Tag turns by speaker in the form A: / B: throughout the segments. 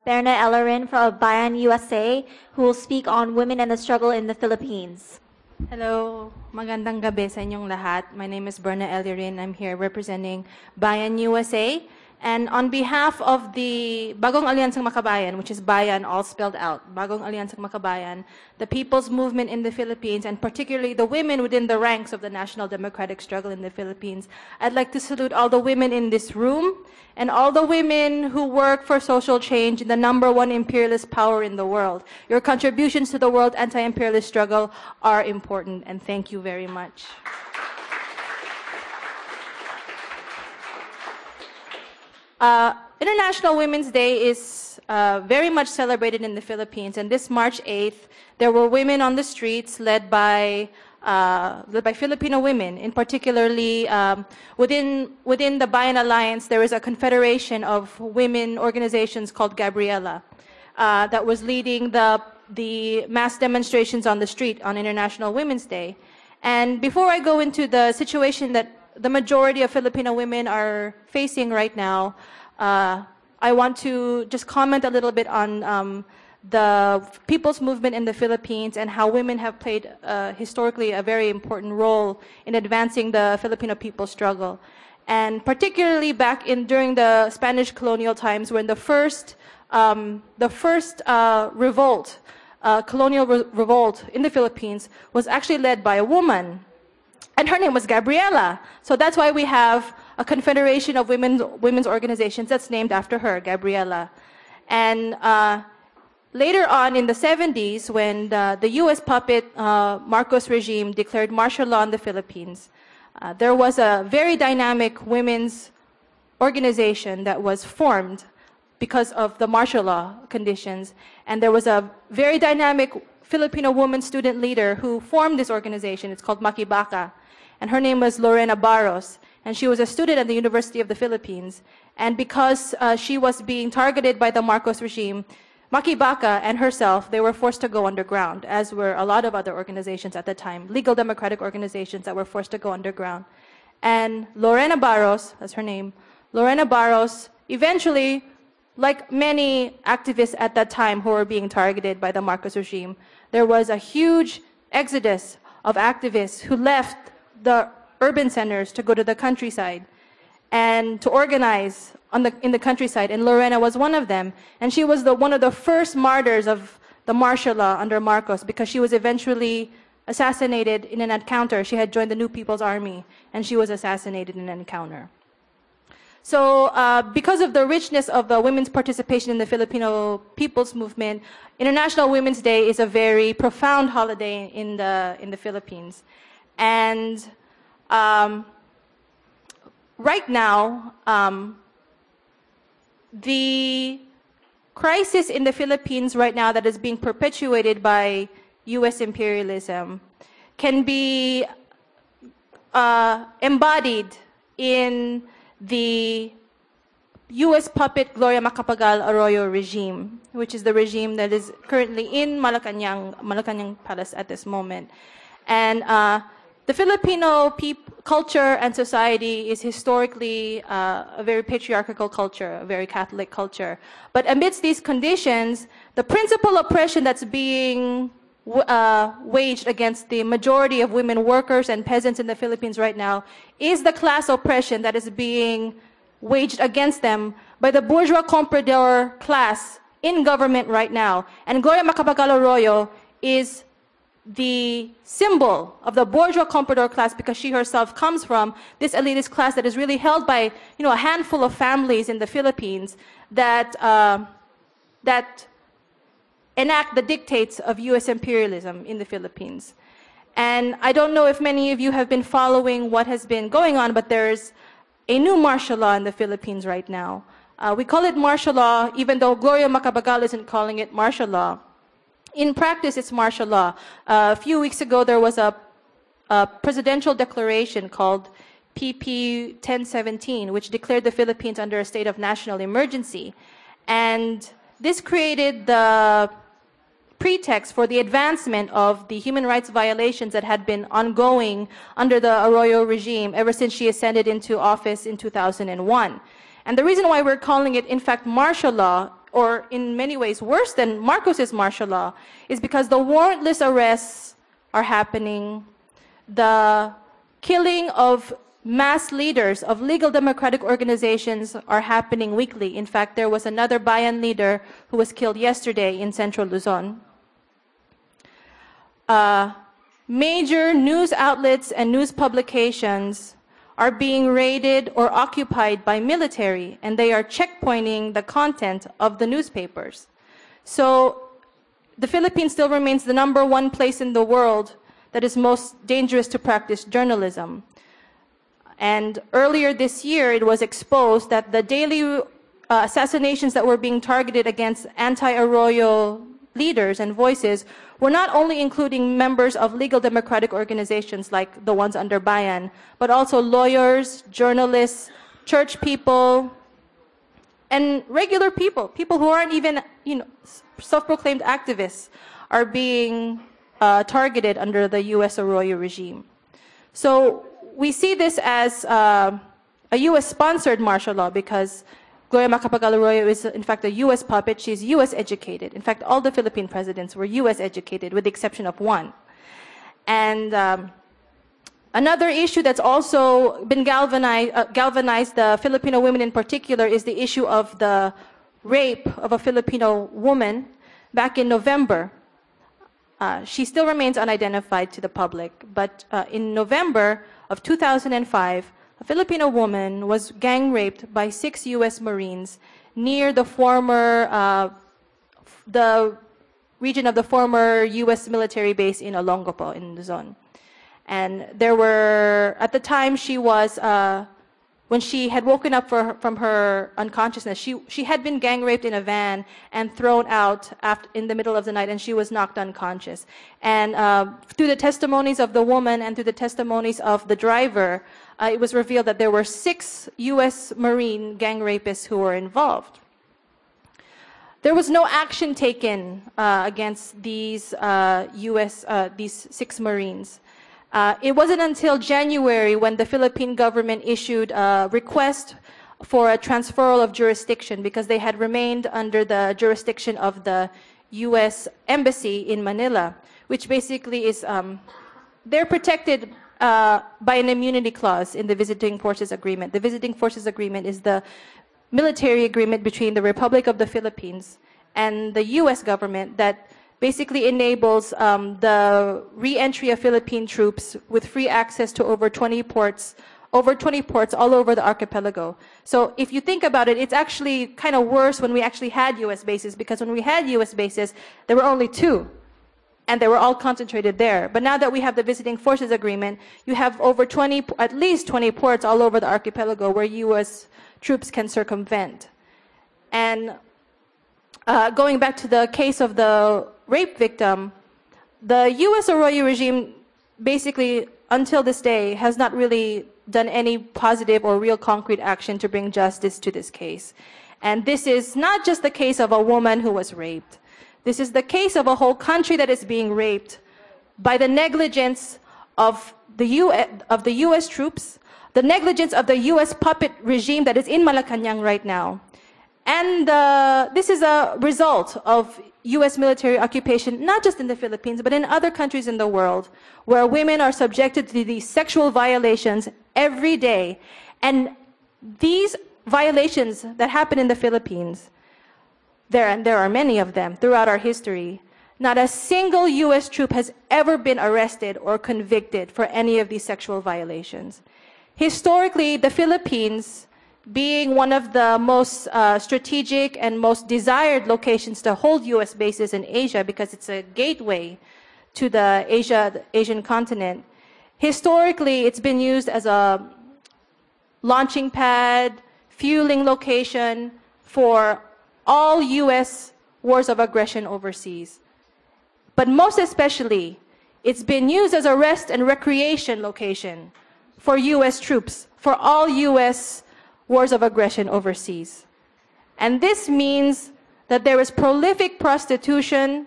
A: Berna Ellerin from Bayan USA, who will speak on women and the struggle in the Philippines.
B: Hello, magandang gabi sa inyong lahat. My name is Berna Ellerin. I'm here representing Bayan USA. And on behalf of the Bagong Alyansang Makabayan, which is Bayan all spelled out, Bagong Alyansang Makabayan, the people's movement in the Philippines, and particularly the women within the ranks of the national democratic struggle in the Philippines, I'd like to salute all the women in this room and all the women who work for social change in the #1 imperialist power in the world. Your contributions to the world anti-imperialist struggle are important, and thank you very much. International Women's Day is very much celebrated in the Philippines, and this March 8th, there were women on the streets led by Filipino women. In particularly, within the Bayan Alliance, there is a confederation of women organizations called Gabriela that was leading the mass demonstrations on the street on International Women's Day. And before I go into the situation that the majority of Filipino women are facing right now, I want to just comment a little bit on the people's movement in the Philippines and how women have played historically a very important role in advancing the Filipino people's struggle. And particularly during the Spanish colonial times, when the first revolt, colonial revolt in the Philippines was actually led by a woman. And her name was Gabriela. So that's why we have a confederation of women's organizations that's named after her, Gabriela. And later on in the 70s, when the U.S. puppet Marcos regime declared martial law in the Philippines, there was a very dynamic women's organization that was formed because of the martial law conditions. And there was a very dynamic Filipino woman student leader who formed this organization. It's called Makibaka. And her name was Lorena Barros. And she was a student at the University of the Philippines. And because she was being targeted by the Marcos regime, Makibaka and herself, they were forced to go underground, as were a lot of other organizations at the time, legal democratic organizations that were forced to go underground. And Lorena Barros, that's her name, Lorena Barros eventually, like many activists at that time who were being targeted by the Marcos regime, there was a huge exodus of activists who left the urban centers to go to the countryside and to organize in the countryside, and Lorena was one of them. And she was one of the first martyrs of the martial law under Marcos, because she was eventually assassinated in an encounter. She had joined the New People's Army, and she was assassinated in an encounter. So because of the richness of the women's participation in the Filipino people's movement, International Women's Day is a very profound holiday in the Philippines. And right now, the crisis in the Philippines right now that is being perpetuated by U.S. imperialism can be embodied in the U.S. puppet Gloria Macapagal Arroyo regime, which is the regime that is currently in Malacanang Palace at this moment. And the Filipino culture and society is historically a very patriarchal culture, a very Catholic culture. But amidst these conditions, the principal oppression that's being waged against the majority of women workers and peasants in the Philippines right now is the class oppression that is being waged against them by the bourgeois comprador class in government right now. And Gloria Macapagal Arroyo is the symbol of the bourgeois comprador class, because she herself comes from this elitist class that is really held by, a handful of families in the Philippines that enact the dictates of U.S. imperialism in the Philippines. And I don't know if many of you have been following what has been going on, but there's a new martial law in the Philippines right now. We call it martial law, even though Gloria Macapagal isn't calling it martial law. In practice, it's martial law. A few weeks ago, there was a presidential declaration called PP 1017, which declared the Philippines under a state of national emergency. And this created the pretext for the advancement of the human rights violations that had been ongoing under the Arroyo regime ever since she ascended into office in 2001. And the reason why we're calling it, in fact, martial law or in many ways worse than Marcos's martial law, is because the warrantless arrests are happening, the killing of mass leaders of legal democratic organizations are happening weekly. In fact, there was another Bayan leader who was killed yesterday in central Luzon. Major news outlets and news publications are being raided or occupied by military, and they are checkpointing the content of the newspapers. So the Philippines still remains the #1 place in the world that is most dangerous to practice journalism. And earlier this year, it was exposed that the daily assassinations that were being targeted against anti-Arroyo leaders and voices were not only including members of legal democratic organizations like the ones under Bayan, but also lawyers, journalists, church people, and regular people, people who aren't even, self-proclaimed activists, are being targeted under the U.S. Arroyo regime. So we see this as a U.S.-sponsored martial law because Gloria Macapagal Arroyo is, in fact, a U.S. puppet. She's U.S. educated. In fact, all the Philippine presidents were U.S. educated, with the exception of one. And another issue that's also been galvanized the Filipino women in particular is the issue of the rape of a Filipino woman back in November. She still remains unidentified to the public, but in November of 2005, a Filipino woman was gang raped by 6 U.S. Marines near the region of the former U.S. military base in Olongapo in Luzon. And there were, at the time she was, when she had woken up from her unconsciousness, she had been gang raped in a van and thrown out in the middle of the night, and she was knocked unconscious. And through the testimonies of the woman and through the testimonies of the driver, it was revealed that there were 6 U.S. Marine gang rapists who were involved. There was no action taken against these these 6 Marines. It wasn't until January when the Philippine government issued a request for a transferal of jurisdiction because they had remained under the jurisdiction of the U.S. Embassy in Manila, which basically is, they're protected by an immunity clause in the Visiting Forces Agreement. The Visiting Forces Agreement is the military agreement between the Republic of the Philippines and the U.S. government that basically enables the re-entry of Philippine troops with free access to over 20 ports all over the archipelago. So if you think about it, it's actually kind of worse when we actually had U.S. bases, because when we had U.S. bases, there were only 2. And they were all concentrated there. But now that we have the Visiting Forces Agreement, you have over at least 20 ports all over the archipelago where U.S. troops can circumvent. And going back to the case of the rape victim, the U.S. Arroyo regime basically, until this day, has not really done any positive or real concrete action to bring justice to this case. And this is not just the case of a woman who was raped. This is the case of a whole country that is being raped by the negligence of the U.S. troops, the negligence of the U.S. puppet regime that is in Malacanang right now. And this is a result of U.S. military occupation, not just in the Philippines, but in other countries in the world, where women are subjected to these sexual violations every day. And these violations that happen in the Philippines, there are many of them throughout our history, not a single U.S. troop has ever been arrested or convicted for any of these sexual violations. Historically, the Philippines, being one of the most strategic and most desired locations to hold U.S. bases in Asia, because it's a gateway to the Asian continent, historically it's been used as a launching pad, fueling location for all U.S. wars of aggression overseas. But most especially, it's been used as a rest and recreation location for U.S. troops, for all U.S. wars of aggression overseas. And this means that there is prolific prostitution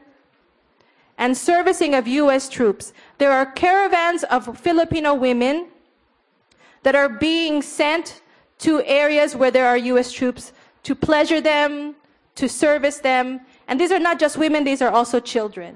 B: and servicing of U.S. troops. There are caravans of Filipino women that are being sent to areas where there are U.S. troops to pleasure them, to service them. And these are not just women, these are also children.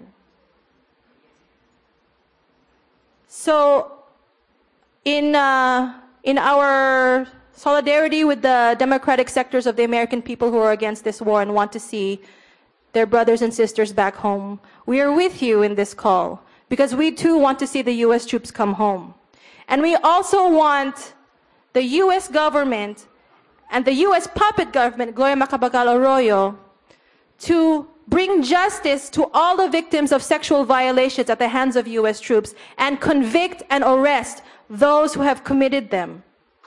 B: So in our solidarity with the democratic sectors of the American people who are against this war and want to see their brothers and sisters back home, we are with you in this call, because we too want to see the U.S. troops come home. And we also want the U.S. government and the U.S. puppet government, Gloria Macapagal Arroyo, to bring justice to all the victims of sexual violations at the hands of U.S. troops and convict and arrest those who have committed them.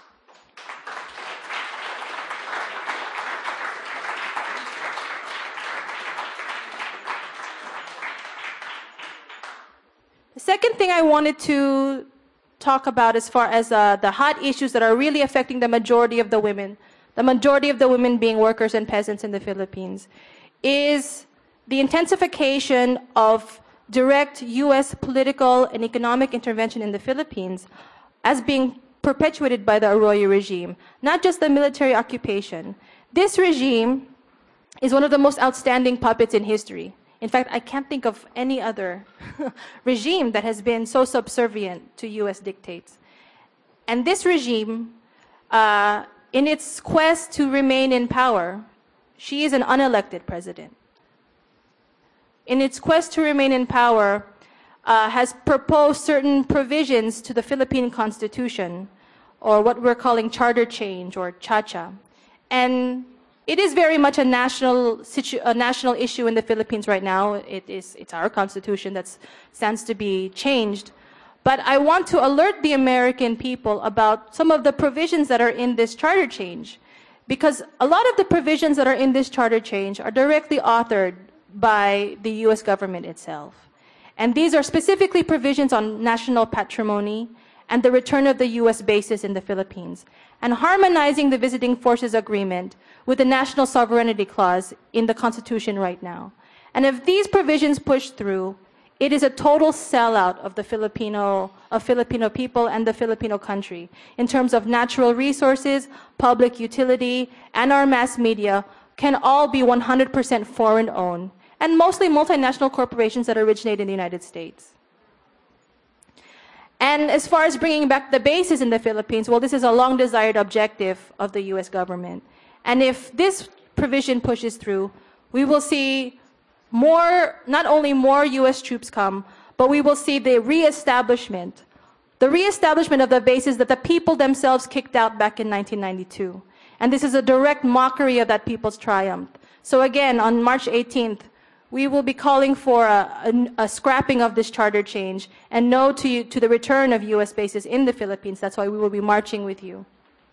B: The second thing I wanted to talk about as far as the hot issues that are really affecting the majority of the women being workers and peasants in the Philippines, is the intensification of direct U.S. political and economic intervention in the Philippines as being perpetuated by the Arroyo regime, not just the military occupation. This regime is one of the most outstanding puppets in history. In fact, I can't think of any other regime that has been so subservient to U.S. dictates. And this regime, in its quest to remain in power, she is an unelected president. In its quest to remain in power, has proposed certain provisions to the Philippine Constitution, or what we're calling charter change, or CHACHA. And it is very much a national issue in the Philippines right now. It's our constitution that stands to be changed. But I want to alert the American people about some of the provisions that are in this charter change, because a lot of the provisions that are in this charter change are directly authored by the U.S. government itself. And these are specifically provisions on national patrimony and the return of the U.S. bases in the Philippines, and harmonizing the Visiting Forces Agreement with the National Sovereignty Clause in the Constitution right now. And if these provisions push through, it is a total sellout of the Filipino people and the Filipino country in terms of natural resources, public utility, and our mass media can all be 100% foreign owned, and mostly multinational corporations that originate in the United States. And as far as bringing back the bases in the Philippines, well, this is a long-desired objective of the U.S. government. And if this provision pushes through, we will see not only more U.S. troops come, but we will see the reestablishment of the bases that the people themselves kicked out back in 1992. And this is a direct mockery of that people's triumph. So again, on March 18th, we will be calling for a scrapping of this charter change and no to the return of U.S. bases in the Philippines. That's why we will be marching with you.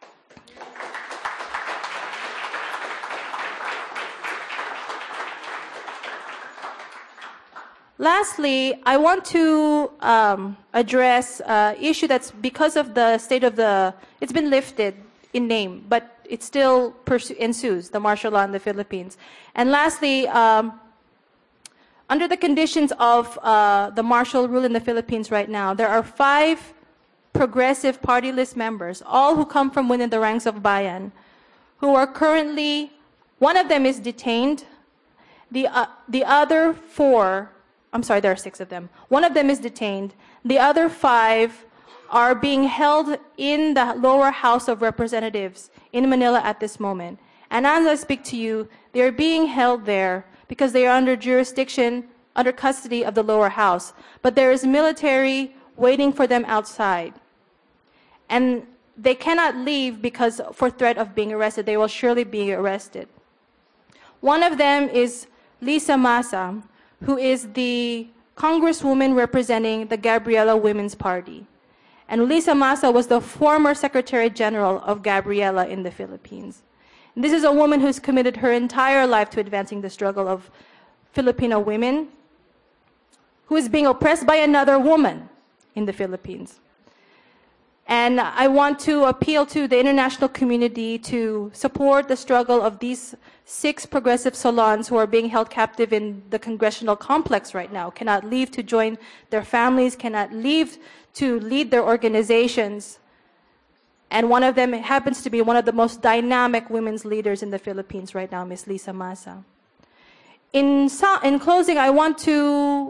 B: Lastly, I want to address an issue that's because of the state of it's been lifted in name, but it still ensues, the martial law in the Philippines. And lastly, under the conditions of the martial rule in the Philippines right now, there are 5 progressive party list members, all who come from within the ranks of Bayan, who are currently, one of them is detained, the other 4, I'm sorry, there are 6 of them. One of them is detained. The other 5 are being held in the lower house of representatives in Manila at this moment. And as I speak to you, they are being held there because they are under custody of the lower house. But there is military waiting for them outside. And they cannot leave because for threat of being arrested. They will surely be arrested. One of them is Lisa Masa, who is the congresswoman representing the Gabriela Women's Party. And Lisa Masa was the former Secretary General of Gabriela in the Philippines. And this is a woman who's committed her entire life to advancing the struggle of Filipino women, who is being oppressed by another woman in the Philippines. And I want to appeal to the international community to support the struggle of these 6 progressive Solons who are being held captive in the congressional complex right now, cannot leave to join their families, cannot leave to lead their organizations. And one of them happens to be one of the most dynamic women's leaders in the Philippines right now, Ms. Lisa Masa. In closing, I want to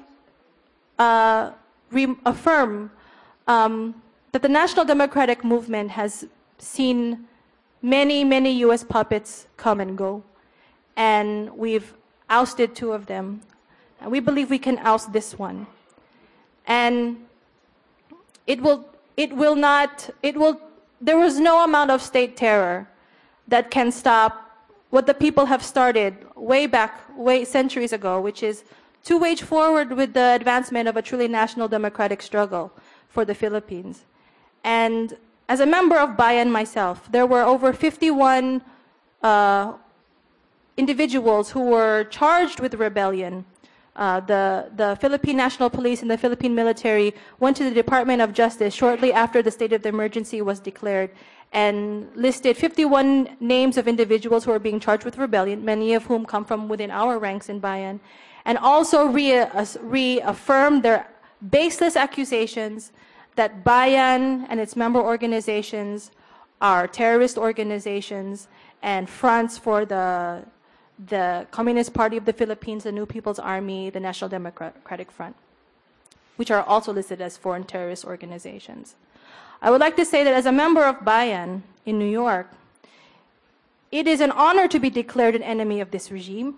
B: reaffirm that the National Democratic Movement has seen many, many U.S. puppets come and go. And we've ousted 2 of them. And we believe we can oust this one. And there was no amount of state terror that can stop what the people have started way centuries ago, which is to wage forward with the advancement of a truly national democratic struggle for the Philippines. And as a member of Bayan myself, there were over 51 individuals who were charged with rebellion. The Philippine National Police and the Philippine military went to the Department of Justice shortly after the state of the emergency was declared and listed 51 names of individuals who are being charged with rebellion, many of whom come from within our ranks in Bayan, and also reaffirmed their baseless accusations that Bayan and its member organizations are terrorist organizations and fronts for the Communist Party of the Philippines, the New People's Army, the National Democratic Front, which are also listed as foreign terrorist organizations. I would like to say that as a member of Bayan in New York, it is an honor to be declared an enemy of this regime.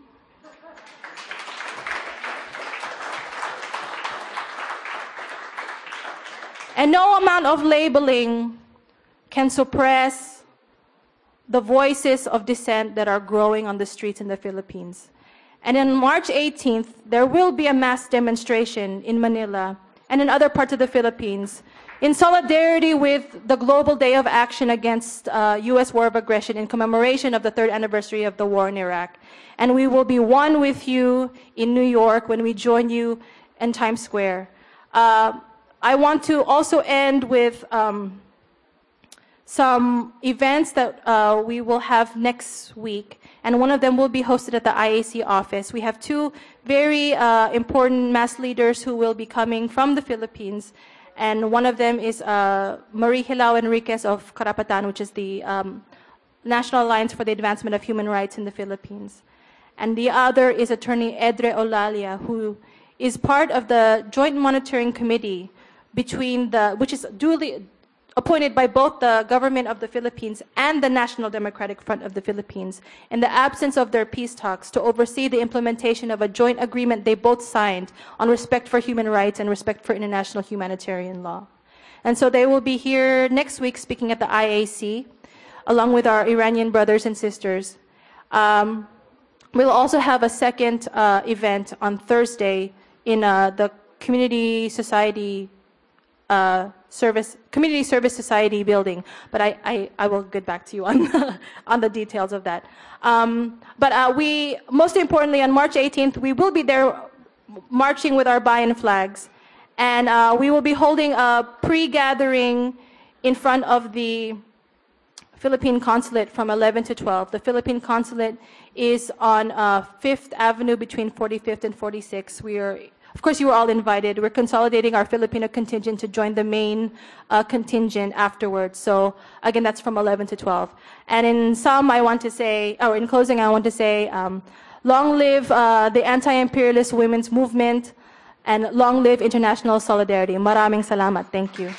B: And no amount of labeling can suppress the voices of dissent that are growing on the streets in the Philippines. And on March 18th, there will be a mass demonstration in Manila and in other parts of the Philippines in solidarity with the Global Day of Action against U.S. war of aggression in commemoration of the 3rd anniversary of the war in Iraq. And we will be one with you in New York when we join you in Times Square. I want to also end with some events that we will have next week, and one of them will be hosted at the IAC office. We have 2 very important mass leaders who will be coming from the Philippines, and one of them is Marie Hilao Enriquez of Karapatan, which is the National Alliance for the Advancement of Human Rights in the Philippines. And the other is Attorney Edre Olalia, who is part of the Joint Monitoring Committee which is duly appointed by both the government of the Philippines and the National Democratic Front of the Philippines in the absence of their peace talks to oversee the implementation of a joint agreement they both signed on respect for human rights and respect for international humanitarian law. And so they will be here next week speaking at the IAC along with our Iranian brothers and sisters. We'll also have a second event on Thursday in the Community Service Society building, but I will get back to you on the details of that. But most importantly, on March 18th, we will be there marching with our Bayan flags, and we will be holding a pre-gathering in front of the Philippine Consulate from 11 to 12. The Philippine Consulate is on 5th Avenue between 45th and 46th. Of course, you are all invited. We're consolidating our Filipino contingent to join the main contingent afterwards. So again, that's from 11 to 12. And in closing, I want to say, long live the anti-imperialist women's movement, and long live international solidarity. Maraming salamat. Thank you.